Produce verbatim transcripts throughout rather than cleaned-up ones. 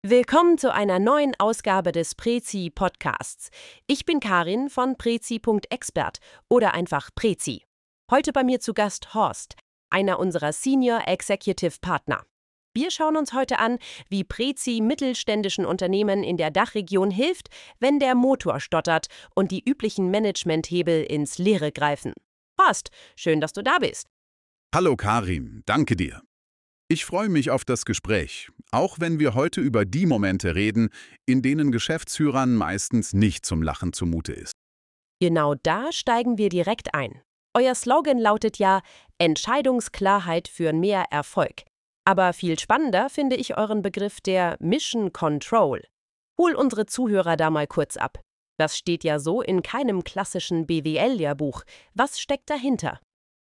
Willkommen zu einer neuen Ausgabe des Prezi Podcasts. Ich bin Karin von Prezi Punkt expert oder einfach Prezi. Heute bei mir zu Gast Horst, einer unserer Senior Executive Partner. Wir schauen uns heute an, wie Prezi mittelständischen Unternehmen in der Dachregion hilft, wenn der Motor stottert und die üblichen Managementhebel ins Leere greifen. Horst, schön, dass du da bist. Hallo Karin, danke dir. Ich freue mich auf das Gespräch, auch wenn wir heute über die Momente reden, in denen Geschäftsführern meistens nicht zum Lachen zumute ist. Genau da steigen wir direkt ein. Euer Slogan lautet ja Entscheidungsklarheit für mehr Erfolg. Aber viel spannender finde ich euren Begriff der Mission Control. Hol unsere Zuhörer da mal kurz ab. Das steht ja so in keinem klassischen B W L-Lehrbuch. Was steckt dahinter?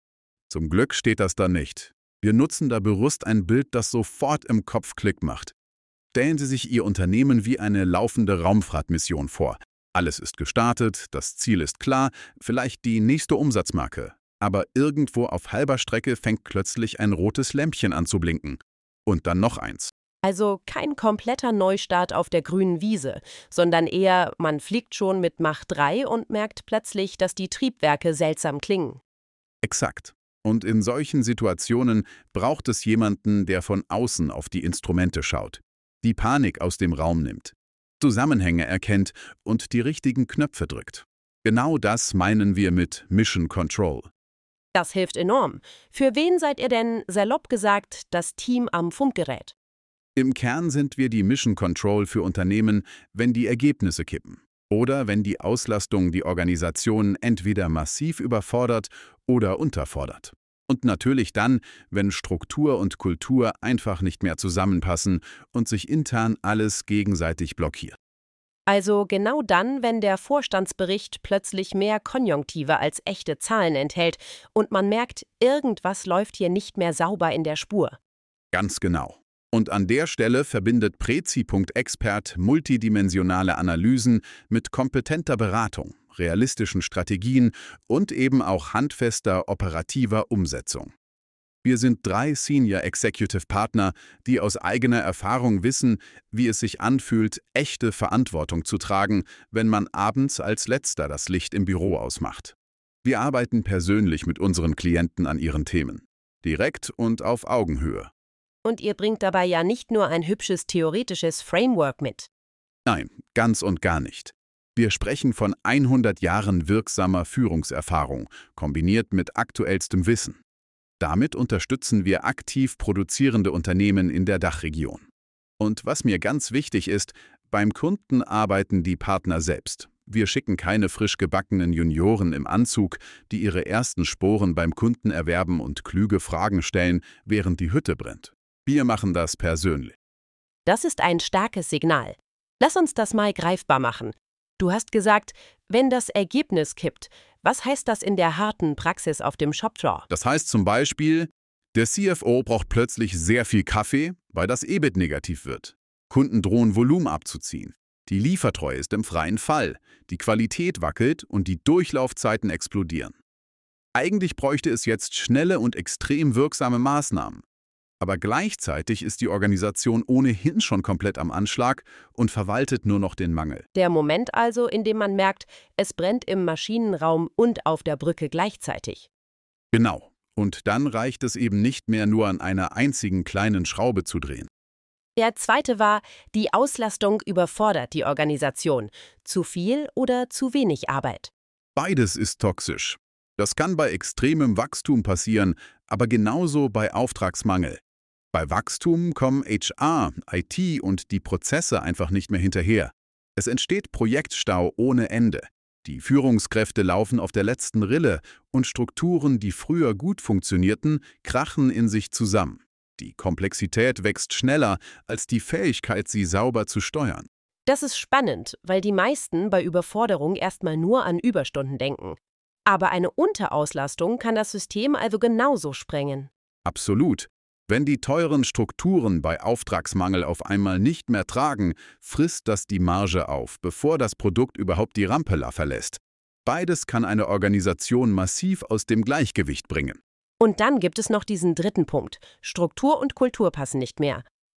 Zum Glück steht das da nicht. Wir nutzen da bewusst ein Bild, das sofort im Kopf Klick macht. Stellen Sie sich Ihr Unternehmen wie eine laufende Raumfahrtmission vor. Alles ist gestartet, das Ziel ist klar, vielleicht die nächste Umsatzmarke. Aber irgendwo auf halber Strecke fängt plötzlich ein rotes Lämpchen an zu blinken. Und dann noch eins. Also kein kompletter Neustart auf der grünen Wiese, sondern eher, man fliegt schon mit Mach drei und merkt plötzlich, dass die Triebwerke seltsam klingen. Exakt. Und in solchen Situationen braucht es jemanden, der von außen auf die Instrumente schaut, die Panik aus dem Raum nimmt, Zusammenhänge erkennt und die richtigen Knöpfe drückt. Genau das meinen wir mit Mission Control. Das hilft enorm. Für wen seid ihr denn, salopp gesagt, das Team am Funkgerät? Im Kern sind wir die Mission Control für Unternehmen, wenn die Ergebnisse kippen oder wenn die Auslastung die Organisation entweder massiv überfordert oder unterfordert. Und natürlich dann, wenn Struktur und Kultur einfach nicht mehr zusammenpassen und sich intern alles gegenseitig blockiert. Also genau dann, wenn der Vorstandsbericht plötzlich mehr Konjunktive als echte Zahlen enthält und man merkt, irgendwas läuft hier nicht mehr sauber in der Spur. Ganz genau. Und an der Stelle verbindet Prezi Punkt expert multidimensionale Analysen mit kompetenter Beratung, realistischen Strategien und eben auch handfester operativer Umsetzung. Wir sind drei Senior Executive Partner, die aus eigener Erfahrung wissen, wie es sich anfühlt, echte Verantwortung zu tragen, wenn man abends als Letzter das Licht im Büro ausmacht. Wir arbeiten persönlich mit unseren Klienten an ihren Themen, direkt und auf Augenhöhe. Und ihr bringt dabei ja nicht nur ein hübsches theoretisches Framework mit. Nein, ganz und gar nicht. Wir sprechen von hundert Jahren wirksamer Führungserfahrung, kombiniert mit aktuellstem Wissen. Damit unterstützen wir aktiv produzierende Unternehmen in der Dachregion. Und was mir ganz wichtig ist, beim Kunden arbeiten die Partner selbst. Wir schicken keine frisch gebackenen Junioren im Anzug, die ihre ersten Sporen beim Kunden erwerben und klüge Fragen stellen, während die Hütte brennt. Wir machen das persönlich. Das ist ein starkes Signal. Lass uns das mal greifbar machen. Du hast gesagt, wenn das Ergebnis kippt, was heißt das in der harten Praxis auf dem Shopfloor? Das heißt zum Beispiel, der C F O braucht plötzlich sehr viel Kaffee, weil das E B I T negativ wird. Kunden drohen Volumen abzuziehen. Die Liefertreue ist im freien Fall. Die Qualität wackelt und die Durchlaufzeiten explodieren. Eigentlich bräuchte es jetzt schnelle und extrem wirksame Maßnahmen. Aber gleichzeitig ist die Organisation ohnehin schon komplett am Anschlag und verwaltet nur noch den Mangel. Der Moment also, in dem man merkt, es brennt im Maschinenraum und auf der Brücke gleichzeitig. Genau. Und dann reicht es eben nicht mehr nur an einer einzigen kleinen Schraube zu drehen. Der zweite war, die Auslastung überfordert die Organisation. Zu viel oder zu wenig Arbeit? Beides ist toxisch. Das kann bei extremem Wachstum passieren, aber genauso bei Auftragsmangel. Bei Wachstum kommen H R, I T und die Prozesse einfach nicht mehr hinterher. Es entsteht Projektstau ohne Ende. Die Führungskräfte laufen auf der letzten Rille und Strukturen, die früher gut funktionierten, krachen in sich zusammen. Die Komplexität wächst schneller als die Fähigkeit, sie sauber zu steuern. Das ist spannend, weil die meisten bei Überforderung erstmal nur an Überstunden denken. Aber eine Unterauslastung kann das System also genauso sprengen. Absolut. Wenn die teuren Strukturen bei Auftragsmangel auf einmal nicht mehr tragen, frisst das die Marge auf, bevor das Produkt überhaupt die Rampe verlässt. Beides kann eine Organisation massiv aus dem Gleichgewicht bringen. Und dann gibt es noch diesen dritten Punkt. Struktur und Kultur passen nicht mehr.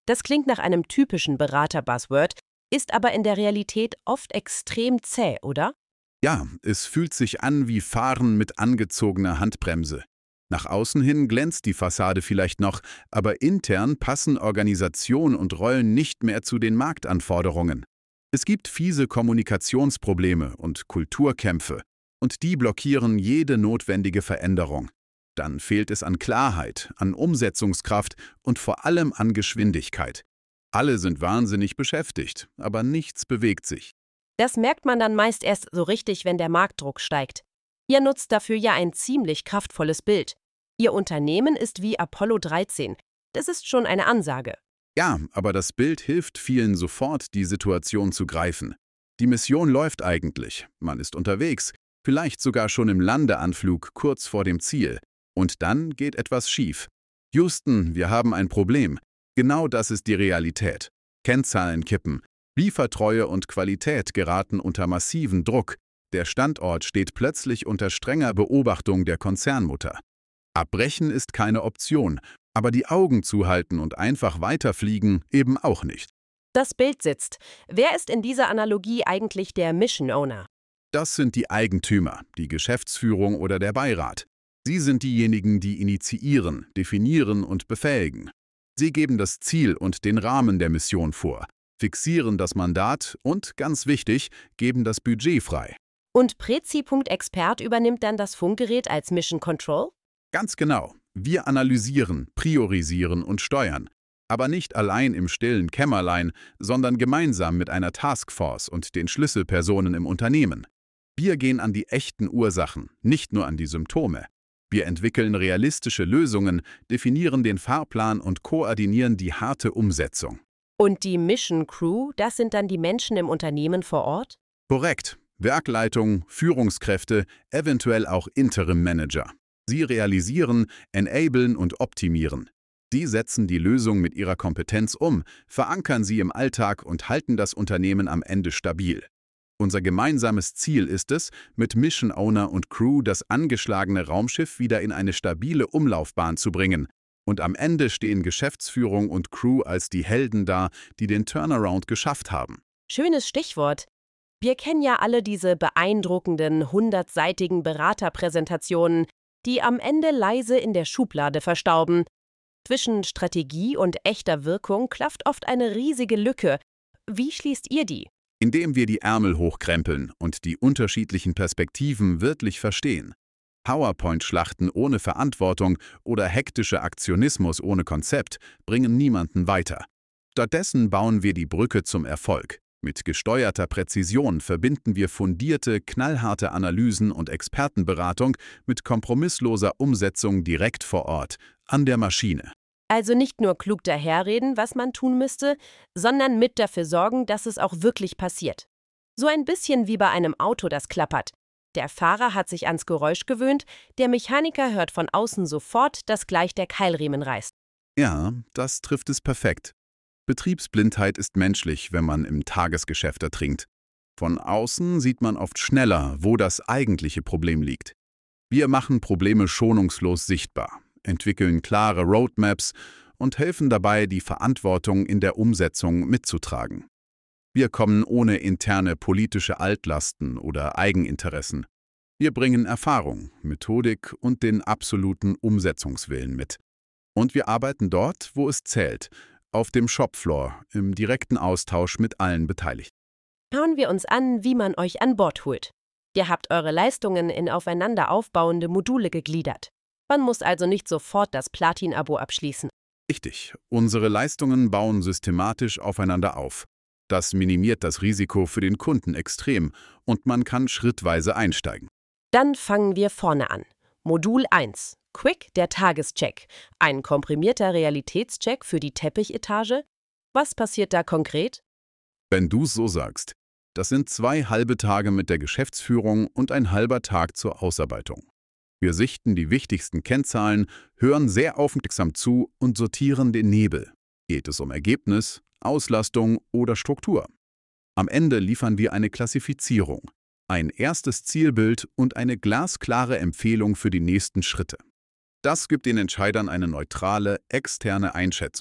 Das klingt nach einem typischen Berater-Buzzword, ist aber in der Realität oft extrem zäh, oder? Ja, es fühlt sich an wie Fahren mit angezogener Handbremse. Nach außen hin glänzt die Fassade vielleicht noch, aber intern passen Organisation und Rollen nicht mehr zu den Marktanforderungen. Es gibt fiese Kommunikationsprobleme und Kulturkämpfe, und die blockieren jede notwendige Veränderung. Dann fehlt es an Klarheit, an Umsetzungskraft und vor allem an Geschwindigkeit. Alle sind wahnsinnig beschäftigt, aber nichts bewegt sich. Das merkt man dann meist erst so richtig, wenn der Marktdruck steigt. Ihr nutzt dafür ja ein ziemlich kraftvolles Bild. Ihr Unternehmen ist wie Apollo dreizehn. Das ist schon eine Ansage. Ja, aber das Bild hilft vielen sofort, die Situation zu greifen. Die Mission läuft eigentlich, man ist unterwegs, vielleicht sogar schon im Landeanflug kurz vor dem Ziel. Und dann geht etwas schief. Houston, wir haben ein Problem. Genau das ist die Realität. Kennzahlen kippen. Liefertreue und Qualität geraten unter massiven Druck. Der Standort steht plötzlich unter strenger Beobachtung der Konzernmutter. Abbrechen ist keine Option, aber die Augen zuhalten und einfach weiterfliegen eben auch nicht. Das Bild sitzt. Wer ist in dieser Analogie eigentlich der Mission Owner? Das sind die Eigentümer, die Geschäftsführung oder der Beirat. Sie sind diejenigen, die initiieren, definieren und befähigen. Sie geben das Ziel und den Rahmen der Mission vor, fixieren das Mandat und, ganz wichtig, geben das Budget frei. Und Prezi.Expert übernimmt dann das Funkgerät als Mission Control? Ganz genau. Wir analysieren, priorisieren und steuern. Aber nicht allein im stillen Kämmerlein, sondern gemeinsam mit einer Taskforce und den Schlüsselpersonen im Unternehmen. Wir gehen an die echten Ursachen, nicht nur an die Symptome. Wir entwickeln realistische Lösungen, definieren den Fahrplan und koordinieren die harte Umsetzung. Und die Mission Crew, das sind dann die Menschen im Unternehmen vor Ort? Korrekt. Werkleitung, Führungskräfte, eventuell auch Interim-Manager. Sie realisieren, enablen und optimieren. Sie setzen die Lösung mit ihrer Kompetenz um, verankern sie im Alltag und halten das Unternehmen am Ende stabil. Unser gemeinsames Ziel ist es, mit Mission Owner und Crew das angeschlagene Raumschiff wieder in eine stabile Umlaufbahn zu bringen. Und am Ende stehen Geschäftsführung und Crew als die Helden da, die den Turnaround geschafft haben. Schönes Stichwort. Wir kennen ja alle diese beeindruckenden, hundertseitigen Beraterpräsentationen, die am Ende leise in der Schublade verstauben. Zwischen Strategie und echter Wirkung klafft oft eine riesige Lücke. Wie schließt ihr die? Indem wir die Ärmel hochkrempeln und die unterschiedlichen Perspektiven wirklich verstehen. PowerPoint-Schlachten ohne Verantwortung oder hektischer Aktionismus ohne Konzept bringen niemanden weiter. Stattdessen bauen wir die Brücke zum Erfolg. Mit gesteuerter Präzision verbinden wir fundierte, knallharte Analysen und Expertenberatung mit kompromissloser Umsetzung direkt vor Ort, an der Maschine. Also nicht nur klug daherreden, was man tun müsste, sondern mit dafür sorgen, dass es auch wirklich passiert. So ein bisschen wie bei einem Auto, das klappert. Der Fahrer hat sich ans Geräusch gewöhnt, der Mechaniker hört von außen sofort, dass gleich der Keilriemen reißt. Ja, das trifft es perfekt. Betriebsblindheit ist menschlich, wenn man im Tagesgeschäft ertrinkt. Von außen sieht man oft schneller, wo das eigentliche Problem liegt. Wir machen Probleme schonungslos sichtbar, entwickeln klare Roadmaps und helfen dabei, die Verantwortung in der Umsetzung mitzutragen. Wir kommen ohne interne politische Altlasten oder Eigeninteressen. Wir bringen Erfahrung, Methodik und den absoluten Umsetzungswillen mit. Und wir arbeiten dort, wo es zählt, auf dem Shopfloor, im direkten Austausch mit allen Beteiligten. Schauen wir uns an, wie man euch an Bord holt. Ihr habt eure Leistungen in aufeinander aufbauende Module gegliedert. Man muss also nicht sofort das Platin-Abo abschließen. Richtig, unsere Leistungen bauen systematisch aufeinander auf. Das minimiert das Risiko für den Kunden extrem und man kann schrittweise einsteigen. Dann fangen wir vorne an. Modul eins. Quick, der Tagescheck. Ein komprimierter Realitätscheck für die Teppichetage. Was passiert da konkret? Wenn du es so sagst, das sind zwei halbe Tage mit der Geschäftsführung und ein halber Tag zur Ausarbeitung. Wir sichten die wichtigsten Kennzahlen, hören sehr aufmerksam zu und sortieren den Nebel. Geht es um Ergebnis, Auslastung oder Struktur? Am Ende liefern wir eine Klassifizierung, ein erstes Zielbild und eine glasklare Empfehlung für die nächsten Schritte. Das gibt den Entscheidern eine neutrale, externe Einschätzung.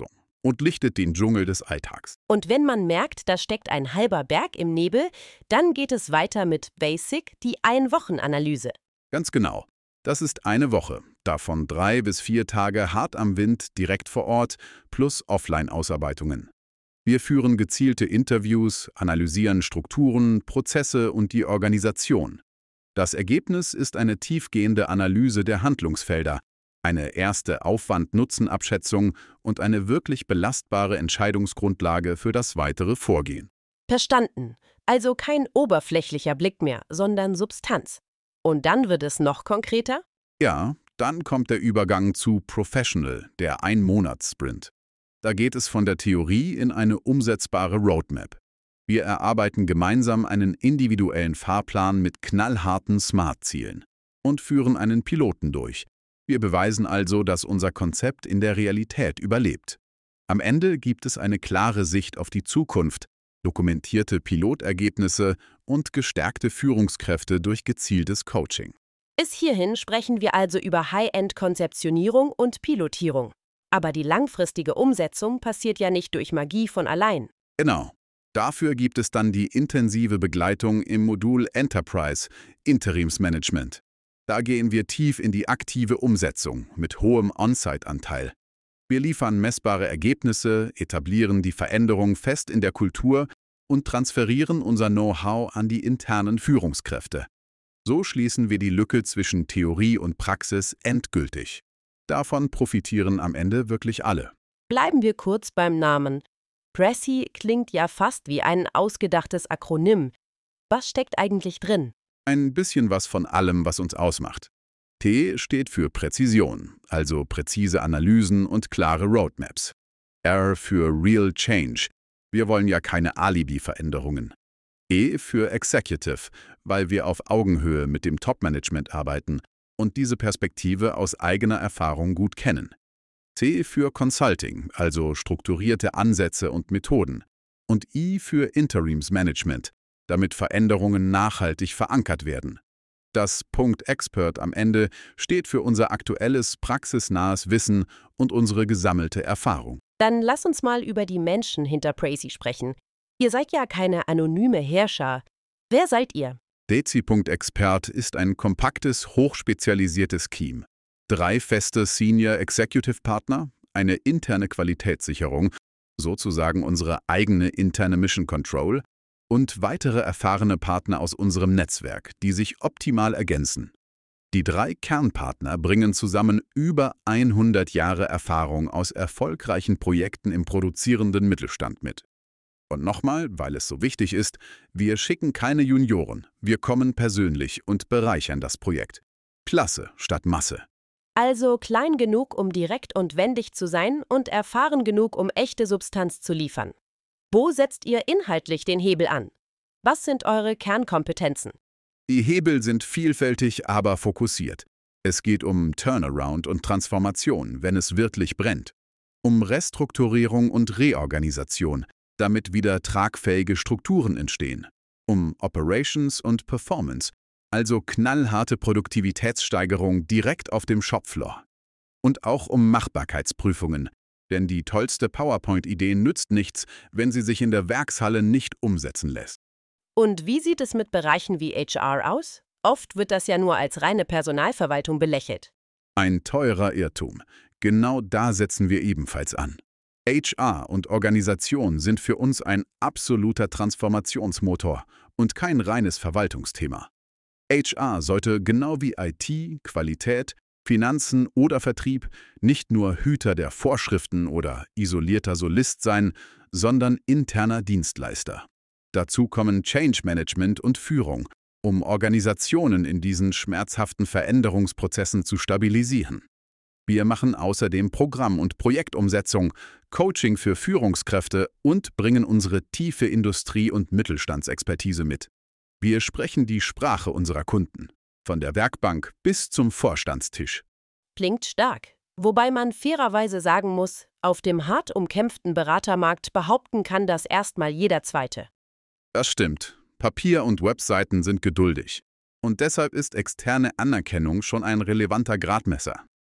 und lichtet den Dschungel des Alltags. Und wenn man merkt, da steckt ein halber Berg im Nebel, dann geht es weiter mit Basic, die Ein-Wochen-Analyse. Ganz genau. Das ist eine Woche, davon drei bis vier Tage hart am Wind direkt vor Ort plus Offline-Ausarbeitungen. Wir führen gezielte Interviews, analysieren Strukturen, Prozesse und die Organisation. Das Ergebnis ist eine tiefgehende Analyse der Handlungsfelder, eine erste Aufwand-Nutzen-Abschätzung und eine wirklich belastbare Entscheidungsgrundlage für das weitere Vorgehen. Verstanden. Also kein oberflächlicher Blick mehr, sondern Substanz. Und dann wird es noch konkreter? Ja, dann kommt der Übergang zu Professional, der Ein-Monats-Sprint. Da geht es von der Theorie in eine umsetzbare Roadmap. Wir erarbeiten gemeinsam einen individuellen Fahrplan mit knallharten Smart-Zielen und führen einen Piloten durch. Wir beweisen also, dass unser Konzept in der Realität überlebt. Am Ende gibt es eine klare Sicht auf die Zukunft, dokumentierte Pilotergebnisse und gestärkte Führungskräfte durch gezieltes Coaching. Bis hierhin sprechen wir also über High-End-Konzeptionierung und Pilotierung. Aber die langfristige Umsetzung passiert ja nicht durch Magie von allein. Genau. Dafür gibt es dann die intensive Begleitung im Modul Enterprise, Interimsmanagement. Da gehen wir tief in die aktive Umsetzung mit hohem On-Site-Anteil. Wir liefern messbare Ergebnisse, etablieren die Veränderung fest in der Kultur und transferieren unser Know-how an die internen Führungskräfte. So schließen wir die Lücke zwischen Theorie und Praxis endgültig. Davon profitieren am Ende wirklich alle. Bleiben wir kurz beim Namen. Prezi klingt ja fast wie ein ausgedachtes Akronym. Was steckt eigentlich drin? Ein bisschen was von allem, was uns ausmacht. T steht für Präzision, also präzise Analysen und klare Roadmaps. R für Real Change. Wir wollen ja keine Alibi-Veränderungen. E für Executive, weil wir auf Augenhöhe mit dem Top-Management arbeiten und diese Perspektive aus eigener Erfahrung gut kennen. C für Consulting, also strukturierte Ansätze und Methoden. Und I für Interimsmanagement, damit Veränderungen nachhaltig verankert werden. Das Punkt Expert am Ende steht für unser aktuelles, praxisnahes Wissen und unsere gesammelte Erfahrung. Dann lass uns mal über die Menschen hinter Prezi sprechen. Ihr seid ja keine anonyme Herrscher. Wer seid ihr? Dezi.Expert ist ein kompaktes, hochspezialisiertes Team. Drei feste Senior Executive Partner, eine interne Qualitätssicherung, sozusagen unsere eigene interne Mission Control, und weitere erfahrene Partner aus unserem Netzwerk, die sich optimal ergänzen. Die drei Kernpartner bringen zusammen über hundert Jahre Erfahrung aus erfolgreichen Projekten im produzierenden Mittelstand mit. Und nochmal, weil es so wichtig ist, wir schicken keine Junioren, wir kommen persönlich und bereichern das Projekt. Klasse statt Masse. Also klein genug, um direkt und wendig zu sein und erfahren genug, um echte Substanz zu liefern. Wo setzt ihr inhaltlich den Hebel an? Was sind eure Kernkompetenzen? Die Hebel sind vielfältig, aber fokussiert. Es geht um Turnaround und Transformation, wenn es wirklich brennt. Um Restrukturierung und Reorganisation, damit wieder tragfähige Strukturen entstehen. Um Operations und Performance, also knallharte Produktivitätssteigerung direkt auf dem Shopfloor. Und auch um Machbarkeitsprüfungen, denn die tollste PowerPoint-Idee nützt nichts, wenn sie sich in der Werkshalle nicht umsetzen lässt. Und wie sieht es mit Bereichen wie H R aus? Oft wird das ja nur als reine Personalverwaltung belächelt. Ein teurer Irrtum. Genau da setzen wir ebenfalls an. H R und Organisation sind für uns ein absoluter Transformationsmotor und kein reines Verwaltungsthema. H R sollte genau wie I T, Qualität, Finanzen oder Vertrieb nicht nur Hüter der Vorschriften oder isolierter Solist sein, sondern interner Dienstleister. Dazu kommen Change Management und Führung, um Organisationen in diesen schmerzhaften Veränderungsprozessen zu stabilisieren. Wir machen außerdem Programm- und Projektumsetzung, Coaching für Führungskräfte und bringen unsere tiefe Industrie- und Mittelstandsexpertise mit. Wir sprechen die Sprache unserer Kunden, von der Werkbank bis zum Vorstandstisch. Klingt stark. Wobei man fairerweise sagen muss, auf dem hart umkämpften Beratermarkt behaupten kann das erstmal jeder Zweite. Das stimmt. Papier und Webseiten sind geduldig. Und deshalb ist externe Anerkennung schon ein relevanter Gradmesser.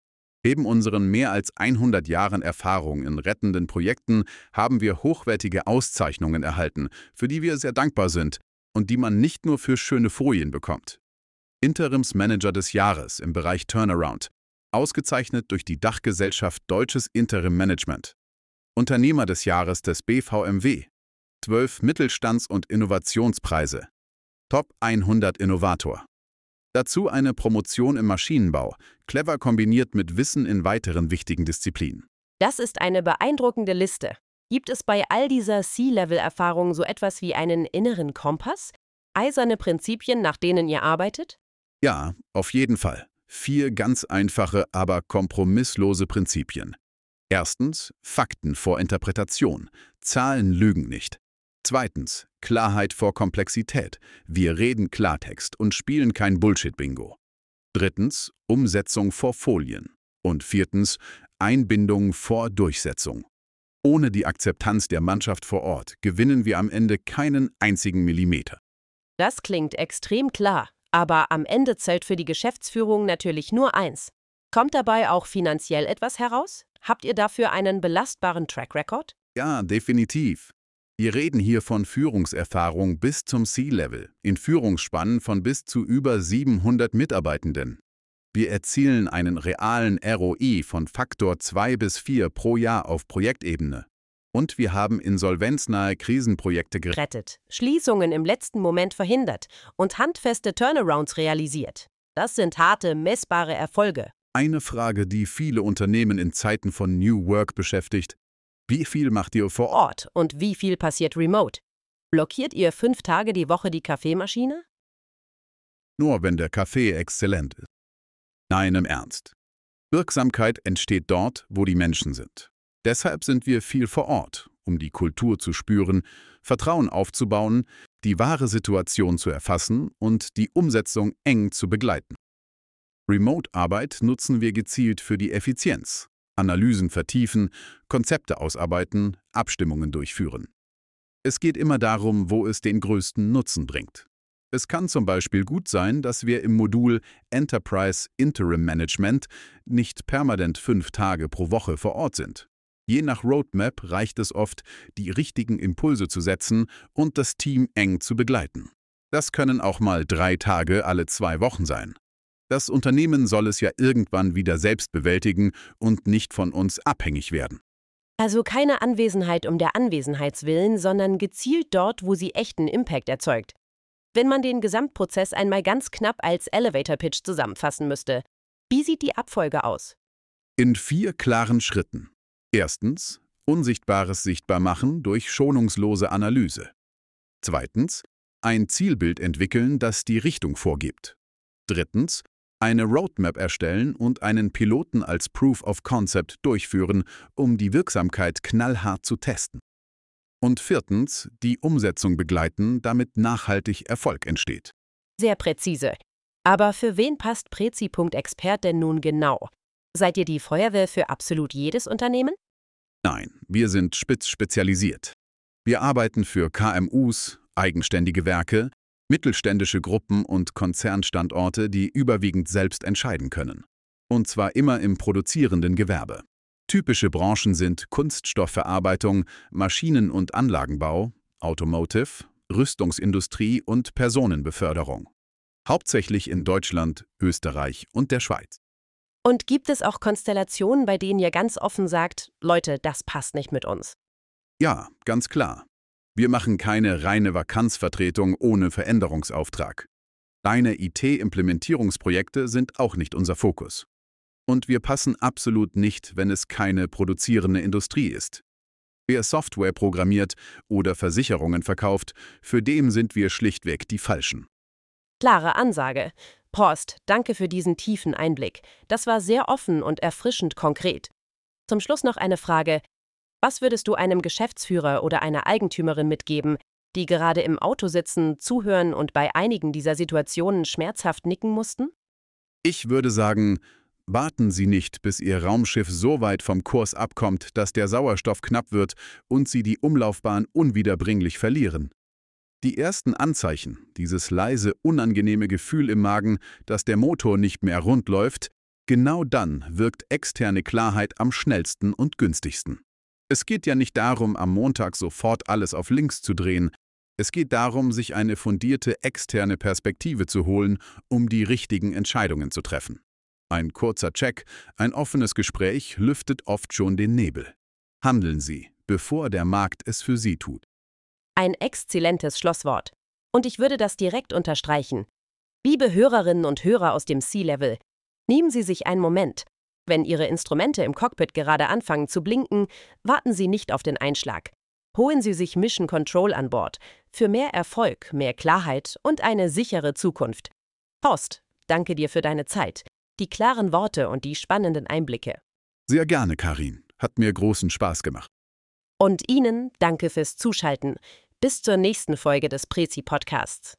Neben unseren mehr als hundert Jahren Erfahrung in rettenden Projekten haben wir hochwertige Auszeichnungen erhalten, für die wir sehr dankbar sind und die man nicht nur für schöne Folien bekommt. Interimsmanager des Jahres im Bereich Turnaround, ausgezeichnet durch die Dachgesellschaft Deutsches Interim Management. Unternehmer des Jahres des B V M W, zwölf Mittelstands- und Innovationspreise, Top hundert Innovator. Dazu eine Promotion im Maschinenbau, clever kombiniert mit Wissen in weiteren wichtigen Disziplinen. Das ist eine beeindruckende Liste. Gibt es bei all dieser C-Level-Erfahrung so etwas wie einen inneren Kompass? Eiserne Prinzipien, nach denen ihr arbeitet? Ja, auf jeden Fall. Vier ganz einfache, aber kompromisslose Prinzipien. Erstens, Fakten vor Interpretation. Zahlen lügen nicht. Zweitens, Klarheit vor Komplexität. Wir reden Klartext und spielen kein Bullshit-Bingo. Drittens, Umsetzung vor Folien. Und viertens, Einbindung vor Durchsetzung. Ohne die Akzeptanz der Mannschaft vor Ort gewinnen wir am Ende keinen einzigen Millimeter. Das klingt extrem klar, aber am Ende zählt für die Geschäftsführung natürlich nur eins. Kommt dabei auch finanziell etwas heraus? Habt ihr dafür einen belastbaren Track Record? Ja, definitiv. Wir reden hier von Führungserfahrung bis zum C-Level, in Führungsspannen von bis zu über siebenhundert Mitarbeitenden. Wir erzielen einen realen R O I von Faktor zwei bis vier pro Jahr auf Projektebene. Und wir haben insolvenznahe Krisenprojekte gerettet, Schließungen im letzten Moment verhindert und handfeste Turnarounds realisiert. Das sind harte, messbare Erfolge. Eine Frage, die viele Unternehmen in Zeiten von New Work beschäftigt: Wie viel macht ihr vor Ort und wie viel passiert remote? Blockiert ihr fünf Tage die Woche die Kaffeemaschine? Nur wenn der Kaffee exzellent ist. Nein, im Ernst. Wirksamkeit entsteht dort, wo die Menschen sind. Deshalb sind wir viel vor Ort, um die Kultur zu spüren, Vertrauen aufzubauen, die wahre Situation zu erfassen und die Umsetzung eng zu begleiten. Remote-Arbeit nutzen wir gezielt für die Effizienz. Analysen vertiefen, Konzepte ausarbeiten, Abstimmungen durchführen. Es geht immer darum, wo es den größten Nutzen bringt. Es kann zum Beispiel gut sein, dass wir im Modul Enterprise Interim Management nicht permanent fünf Tage pro Woche vor Ort sind. Je nach Roadmap reicht es oft, die richtigen Impulse zu setzen und das Team eng zu begleiten. Das können auch mal drei Tage alle zwei Wochen sein. Das Unternehmen soll es ja irgendwann wieder selbst bewältigen und nicht von uns abhängig werden. Also keine Anwesenheit um der Anwesenheits willen, sondern gezielt dort, wo sie echten Impact erzeugt. Wenn man den Gesamtprozess einmal ganz knapp als Elevator-Pitch zusammenfassen müsste, wie sieht die Abfolge aus? In vier klaren Schritten. Erstens, Unsichtbares sichtbar machen durch schonungslose Analyse. Zweitens, ein Zielbild entwickeln, das die Richtung vorgibt. Drittens, eine Roadmap erstellen und einen Piloten als Proof of Concept durchführen, um die Wirksamkeit knallhart zu testen. Und viertens, die Umsetzung begleiten, damit nachhaltig Erfolg entsteht. Sehr präzise. Aber für wen passt Prezi.expert denn nun genau? Seid ihr die Feuerwehr für absolut jedes Unternehmen? Nein, wir sind spitz spezialisiert. Wir arbeiten für K M Us, eigenständige Werke, mittelständische Gruppen und Konzernstandorte, die überwiegend selbst entscheiden können. Und zwar immer im produzierenden Gewerbe. Typische Branchen sind Kunststoffverarbeitung, Maschinen- und Anlagenbau, Automotive, Rüstungsindustrie und Personenbeförderung. Hauptsächlich in Deutschland, Österreich und der Schweiz. Und gibt es auch Konstellationen, bei denen ihr ganz offen sagt, Leute, das passt nicht mit uns? Ja, ganz klar. Wir machen keine reine Vakanzvertretung ohne Veränderungsauftrag. Reine I T-Implementierungsprojekte sind auch nicht unser Fokus. Und wir passen absolut nicht, wenn es keine produzierende Industrie ist. Wer Software programmiert oder Versicherungen verkauft, für den sind wir schlichtweg die Falschen. Klare Ansage. Horst, danke für diesen tiefen Einblick. Das war sehr offen und erfrischend konkret. Zum Schluss noch eine Frage. Was würdest du einem Geschäftsführer oder einer Eigentümerin mitgeben, die gerade im Auto sitzen, zuhören und bei einigen dieser Situationen schmerzhaft nicken mussten? Ich würde sagen, warten Sie nicht, bis Ihr Raumschiff so weit vom Kurs abkommt, dass der Sauerstoff knapp wird und Sie die Umlaufbahn unwiederbringlich verlieren. Die ersten Anzeichen, dieses leise, unangenehme Gefühl im Magen, dass der Motor nicht mehr rund läuft, Genau dann wirkt externe Klarheit am schnellsten und günstigsten. Es geht ja nicht darum, am Montag sofort alles auf links zu drehen. Es geht darum, sich eine fundierte externe Perspektive zu holen, um die richtigen Entscheidungen zu treffen. Ein kurzer Check, ein offenes Gespräch lüftet oft schon den Nebel. Handeln Sie, bevor der Markt es für Sie tut. Ein exzellentes Schlusswort. Und ich würde das direkt unterstreichen. Liebe Hörerinnen und Hörer aus dem C-Level, nehmen Sie sich einen Moment. Wenn Ihre Instrumente im Cockpit gerade anfangen zu blinken, warten Sie nicht auf den Einschlag. Holen Sie sich Mission Control an Bord. Für mehr Erfolg, mehr Klarheit und eine sichere Zukunft. Horst, danke dir für deine Zeit, die klaren Worte und die spannenden Einblicke. Sehr gerne, Karin. Hat mir großen Spaß gemacht. Und Ihnen danke fürs Zuschalten. Bis zur nächsten Folge des Prezi Podcasts.